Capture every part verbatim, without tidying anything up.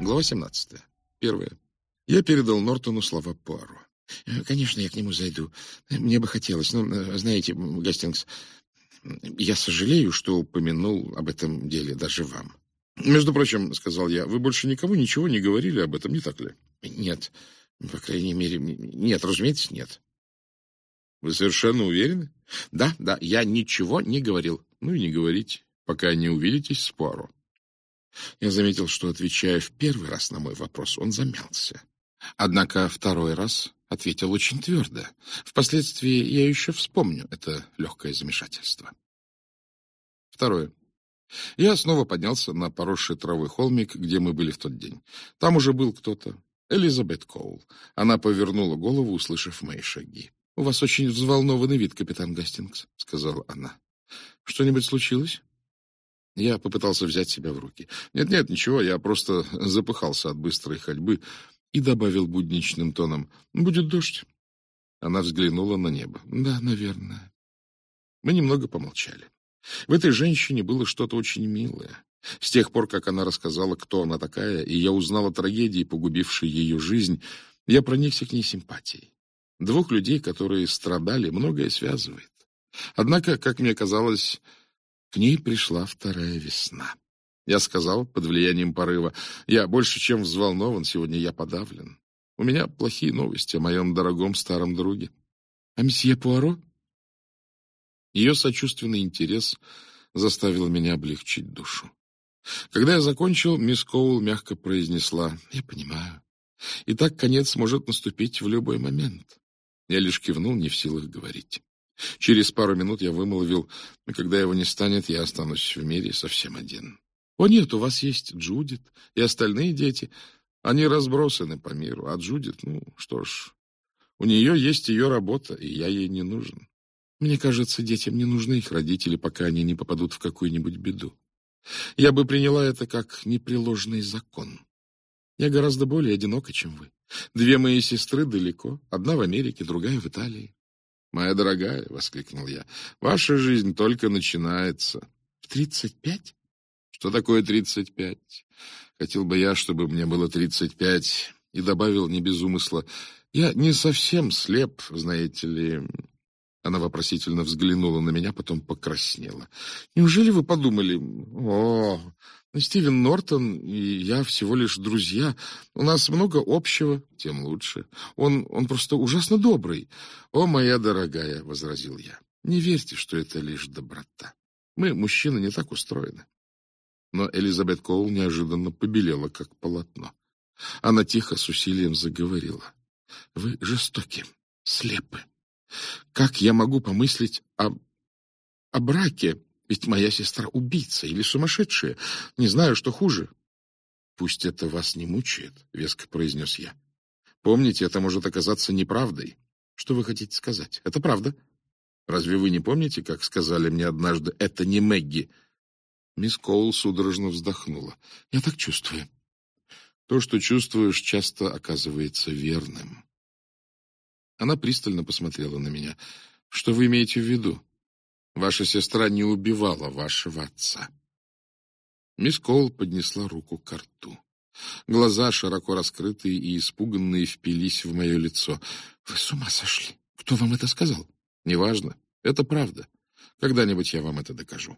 Глава семнадцатая. Первая. Я передал Нортону слова Пуаро. «Конечно, я к нему зайду. Мне бы хотелось. Но, знаете, Гастингс, я сожалею, что упомянул об этом деле даже вам». «Между прочим, — сказал я, — вы больше никому ничего не говорили об этом, не так ли?» «Нет, по крайней мере, нет, разумеется, нет». «Вы совершенно уверены?» «Да, да, я ничего не говорил». «Ну и не говорите, пока не увидитесь с Пуаро». Я заметил, что, отвечая в первый раз на мой вопрос, он замялся. Однако второй раз ответил очень твердо. Впоследствии я еще вспомню это легкое замешательство. Второе. Я снова поднялся на поросший травой холмик, где мы были в тот день. Там уже был кто-то. Элизабет Коул. Она повернула голову, услышав мои шаги. — У вас очень взволнованный вид, капитан Гастингс, — сказала она. — Что-нибудь случилось? Я попытался взять себя в руки. Нет-нет, ничего, я просто запыхался от быстрой ходьбы и добавил будничным тоном: «Будет дождь». Она взглянула на небо. «Да, наверное». Мы немного помолчали. В этой женщине было что-то очень милое. С тех пор, как она рассказала, кто она такая, и я узнал о трагедии, погубившей ее жизнь, я проникся к ней симпатией. Двух людей, которые страдали, многое связывает. Однако, как мне казалось, к ней пришла вторая весна. Я сказал, под влиянием порыва: «Я больше чем взволнован, сегодня я подавлен. У меня плохие новости о моем дорогом старом друге». «А месье Пуаро?» Ее сочувственный интерес заставил меня облегчить душу. Когда я закончил, мисс Коул мягко произнесла: «Я понимаю. И так конец может наступить в любой момент». Я лишь кивнул, не в силах говорить. Через пару минут я вымолвил: «Когда его не станет, я останусь в мире совсем один». «О нет, у вас есть Джудит и остальные дети. Они разбросаны по миру. А Джудит, ну что ж, у нее есть ее работа, и я ей не нужен. Мне кажется, детям не нужны их родители, пока они не попадут в какую-нибудь беду. Я бы приняла это как непреложный закон. Я гораздо более одинока, чем вы. Две мои сестры далеко, одна в Америке, другая в Италии». «Моя дорогая, — воскликнул я, — ваша жизнь только начинается». «В тридцать пять? Что такое тридцать пять? Хотел бы я, чтобы мне было тридцать пять». И добавил не без умысла: «Я не совсем слеп, знаете ли». Она вопросительно взглянула на меня, потом покраснела. «Неужели вы подумали: о, Стивен Нортон и я всего лишь друзья? У нас много общего, тем лучше. Он, он просто ужасно добрый». «О, моя дорогая, — возразил я, — не верьте, что это лишь доброта. Мы, мужчины, не так устроены». Но Элизабет Коул неожиданно побелела, как полотно. Она тихо, с усилием заговорила: «Вы жестоки, слепы. Как я могу помыслить о, о браке? Ведь моя сестра убийца или сумасшедшая. Не знаю, что хуже». «Пусть это вас не мучает, — веско произнес я. Помните, это может оказаться неправдой». «Что вы хотите сказать? Это правда. Разве вы не помните, как сказали мне однажды: это не Мэгги?» Мисс Коул судорожно вздохнула. «Я так чувствую». «То, что чувствуешь, часто оказывается верным». Она пристально посмотрела на меня. «Что вы имеете в виду? Ваша сестра не убивала вашего отца». Мисс Коул поднесла руку к рту. Глаза, широко раскрытые и испуганные, впились в мое лицо. «Вы с ума сошли? Кто вам это сказал?» «Неважно. Это правда. Когда-нибудь я вам это докажу».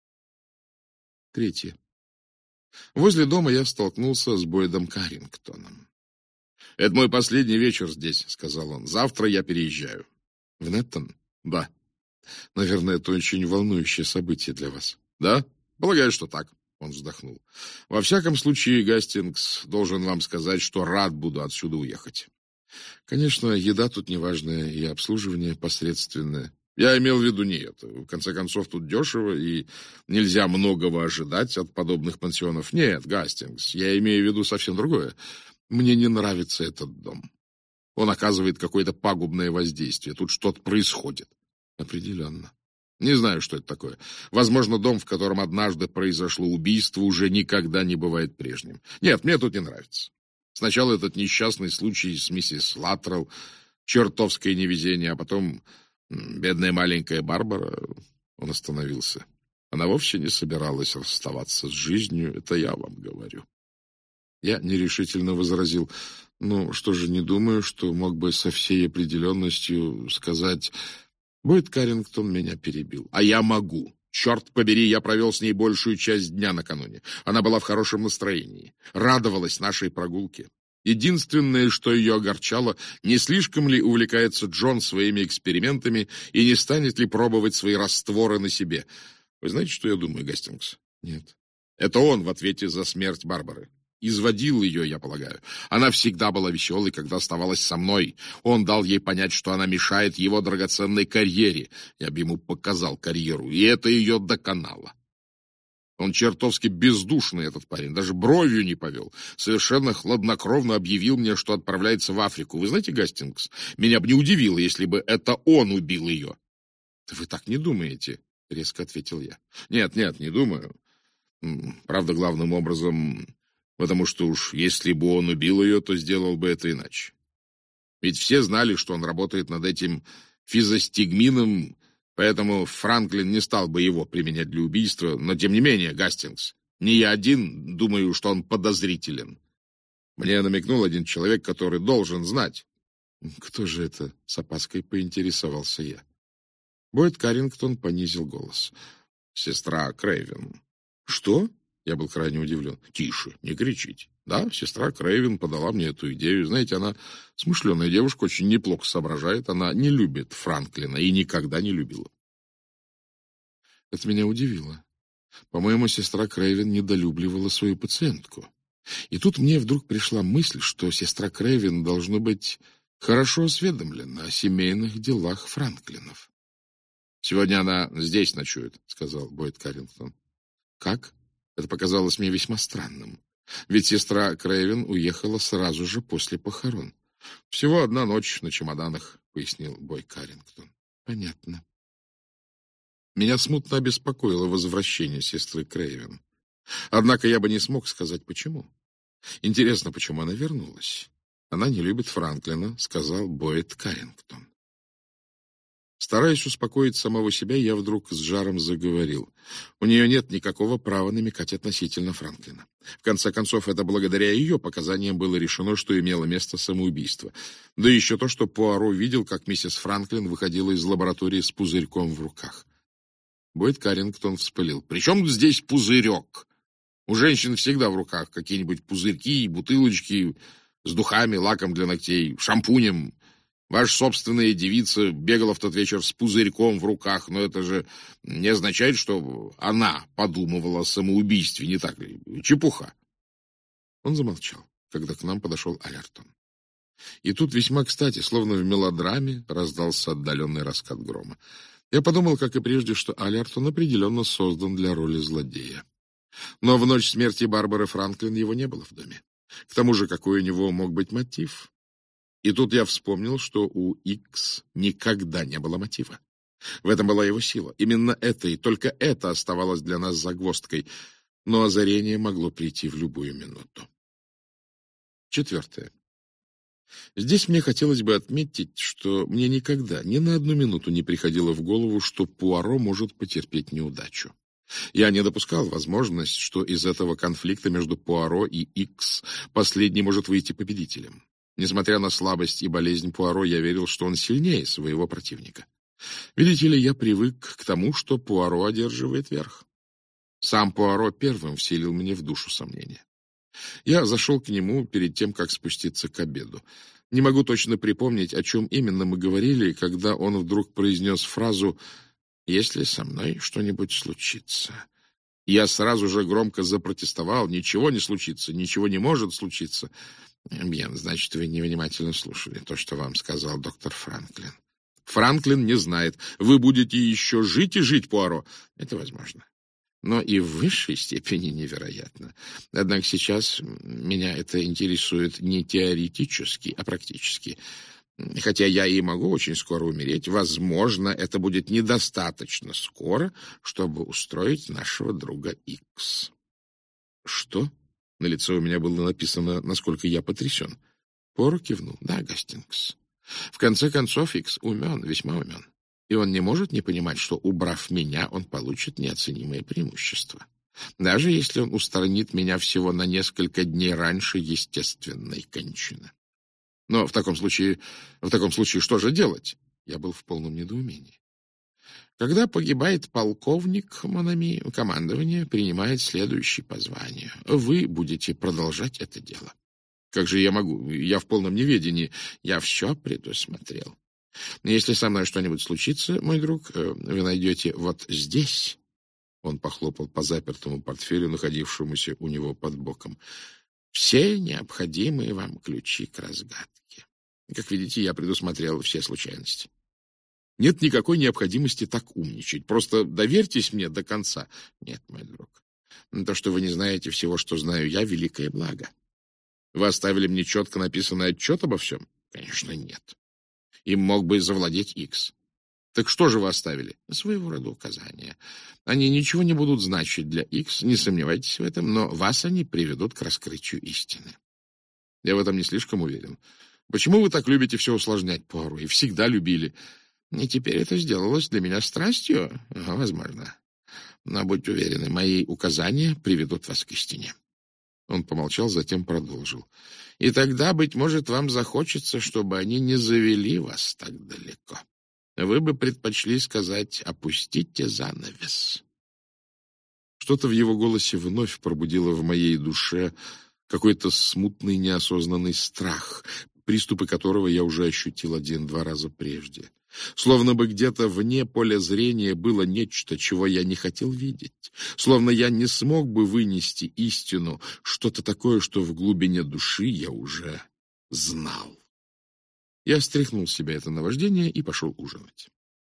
Третье. Возле дома я столкнулся с Бойдом Каррингтоном. «Это мой последний вечер здесь», — сказал он. «Завтра я переезжаю». «В Неттон?» «Да». «Наверное, это очень волнующее событие для вас». «Да? Полагаю, что так». Он вздохнул. «Во всяком случае, Гастингс, должен вам сказать, что рад буду отсюда уехать». «Конечно, еда тут неважная и обслуживание посредственное». «Я имел в виду не это. В конце концов, тут дешево, и нельзя многого ожидать от подобных пансионов. Нет, Гастингс, я имею в виду совсем другое. Мне не нравится этот дом. Он оказывает какое-то пагубное воздействие. Тут что-то происходит». «Определенно». «Не знаю, что это такое. Возможно, дом, в котором однажды произошло убийство, уже никогда не бывает прежним. Нет, мне тут не нравится. Сначала этот несчастный случай с миссис Латтрелл, чертовское невезение, а потом бедная маленькая Барбара». Он остановился. «Она вовсе не собиралась расставаться с жизнью, это я вам говорю». Я нерешительно возразил. Ну, что же, не думаю, что мог бы со всей определенностью сказать... Бойд Каррингтон меня перебил. А я могу. Черт побери, я провел с ней большую часть дня накануне. Она была в хорошем настроении, радовалась нашей прогулке. Единственное, что ее огорчало, не слишком ли увлекается Джон своими экспериментами и не станет ли пробовать свои растворы на себе. Вы знаете, что я думаю, Гастингс? Нет. Это он в ответе за смерть Барбары. Изводил ее, я полагаю. Она всегда была веселой, когда оставалась со мной. Он дал ей понять, что она мешает его драгоценной карьере. Я бы ему показал карьеру, и это ее доконало. Он чертовски бездушный, этот парень, даже бровью не повел. Совершенно хладнокровно объявил мне, что отправляется в Африку. Вы знаете, Гастингс, меня бы не удивило, если бы это он убил ее. — Вы так не думаете? — резко ответил я. — Нет, нет, не думаю. Правда, главным образом... Потому что уж если бы он убил ее, то сделал бы это иначе. Ведь все знали, что он работает над этим физостигмином, поэтому Франклин не стал бы его применять для убийства. Но, тем не менее, Гастингс, не я один думаю, что он подозрителен. Мне намекнул один человек, который должен знать. Кто же это? С опаской поинтересовался я. Бойд Каррингтон понизил голос. Сестра Крейвен. Что? Я был крайне удивлен. Тише, не кричите. Да, сестра Крейвен подала мне эту идею. Знаете, она смышленая девушка, очень неплохо соображает. Она не любит Франклина и никогда не любила. Это меня удивило. По-моему, сестра Крейвен недолюбливала свою пациентку. И тут мне вдруг пришла мысль, что сестра Крейвен должно быть хорошо осведомлена о семейных делах Франклинов. «Сегодня она здесь ночует», — сказал Бойд Каррингтон. «Как?» Это показалось мне весьма странным. Ведь сестра Крейвен уехала сразу же после похорон. «Всего одна ночь на чемоданах», — пояснил Бойд Каррингтон. «Понятно». Меня смутно обеспокоило возвращение сестры Крейвен. Однако я бы не смог сказать, почему. Интересно, почему она вернулась. «Она не любит Франклина», — сказал Бойд Каррингтон. Стараясь успокоить самого себя, я вдруг с жаром заговорил. У нее нет никакого права намекать относительно Франклина. В конце концов, это благодаря ее показаниям было решено, что имело место самоубийство. Да еще то, что Пуаро видел, как миссис Франклин выходила из лаборатории с пузырьком в руках. Бойд Каррингтон вспылил. «При чем здесь пузырек? У женщин всегда в руках какие-нибудь пузырьки, бутылочки с духами, лаком для ногтей, шампунем. Ваша собственная девица бегала в тот вечер с пузырьком в руках, но это же не означает, что она подумывала о самоубийстве, не так ли? Чепуха». Он замолчал, когда к нам подошел Аллертон. И тут весьма кстати, словно в мелодраме, раздался отдаленный раскат грома. Я подумал, как и прежде, что Аллертон определенно создан для роли злодея. Но в ночь смерти Барбары Франклин его не было в доме. К тому же, какой у него мог быть мотив? И тут я вспомнил, что у Икс никогда не было мотива. В этом была его сила. Именно это и только это оставалось для нас загвоздкой. Но озарение могло прийти в любую минуту. Четвертое. Здесь мне хотелось бы отметить, что мне никогда, ни на одну минуту не приходило в голову, что Пуаро может потерпеть неудачу. Я не допускал возможность, что из этого конфликта между Пуаро и Икс последний может выйти победителем. Несмотря на слабость и болезнь Пуаро, я верил, что он сильнее своего противника. Видите ли, я привык к тому, что Пуаро одерживает верх. Сам Пуаро первым вселил мне в душу сомнения. Я зашел к нему перед тем, как спуститься к обеду. Не могу точно припомнить, о чем именно мы говорили, когда он вдруг произнес фразу «Если со мной что-нибудь случится». Я сразу же громко запротестовал: «Ничего не случится, ничего не может случиться». «Бьен, значит, вы невнимательно слушали то, что вам сказал доктор Франклин». «Франклин не знает. Вы будете еще жить и жить, Пуаро». «Это возможно. Но и в высшей степени невероятно. Однако сейчас меня это интересует не теоретически, а практически. Хотя я и могу очень скоро умереть, возможно, это будет недостаточно скоро, чтобы устроить нашего друга Икс». «Что?» На лице у меня было написано, насколько я потрясен. Пуаро кивнул. «Да, Гастингс. В конце концов, Икс умен, весьма умен. И он не может не понимать, что, убрав меня, он получит неоценимое преимущество. даже если он устранит меня всего на несколько дней раньше естественной кончины. Но в таком случае, в таком случае что же делать? Я был в полном недоумении. Когда погибает полковник, Монами, командование принимает следующий по званию. Вы будете продолжать это дело. Как же я могу? Я в полном неведении. Я все предусмотрел. Если со мной что-нибудь случится, мой друг, вы найдете вот здесь. Он похлопал по запертому портфелю, находившемуся у него под боком. Все необходимые вам ключи к разгадке. Как видите, я предусмотрел все случайности. Нет никакой необходимости так умничать. Просто доверьтесь мне до конца. Нет, мой друг. То, что вы не знаете всего, что знаю я, великое благо. Вы оставили мне четко написанный отчет обо всем? Конечно, нет. Им мог бы завладеть Икс. Так что же вы оставили? Своего рода указания. Они ничего не будут значить для Икс, не сомневайтесь в этом, но вас они приведут к раскрытию истины. Я в этом не слишком уверен. Почему вы так любите все усложнять, Пуаро, и всегда любили? И теперь это сделалось для меня страстью? Ага, возможно. Но будьте уверены, мои указания приведут вас к истине. Он помолчал, затем продолжил. И тогда, быть может, вам захочется, чтобы они не завели вас так далеко. Вы бы предпочли сказать «опустите занавес». Что-то в его голосе вновь пробудило в моей душе какой-то смутный неосознанный страх, приступы которого я уже ощутил один-два раза прежде. Словно бы где-то вне поля зрения было нечто, чего я не хотел видеть. Словно я не смог бы вынести истину, что-то такое, что в глубине души я уже знал. Я стряхнул с себя это наваждение и пошел ужинать.